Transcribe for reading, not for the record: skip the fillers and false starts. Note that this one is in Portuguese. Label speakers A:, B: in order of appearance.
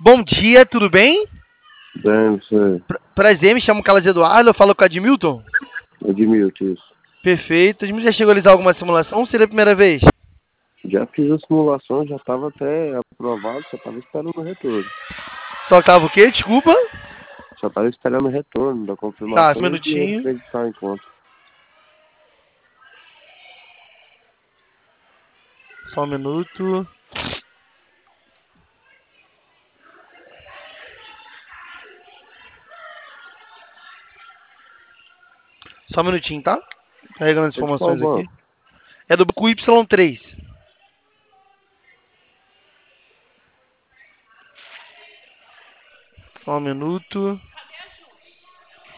A: Bom dia, tudo bem?
B: Bem, você,
A: Prazer, me chamo Carlos Eduardo, eu falo com a Admilton.
B: Edmilton, isso.
A: Perfeito. Admilton já chegou a realizar alguma simulação ou seria a primeira vez?
B: Já fiz a simulação, já estava até aprovado, só estava esperando o retorno.
A: Só tava o quê? Desculpa.
B: Só estava esperando o retorno da
A: Tá, só um
B: confirmação e o dinheiro
A: minutinho.
B: para entrar em conta.
A: Só um minuto. Só um minutinho, tá? Carregando as
B: É de qual
A: informações aqui.
B: banco?
A: É do banco Y3. Só um minuto.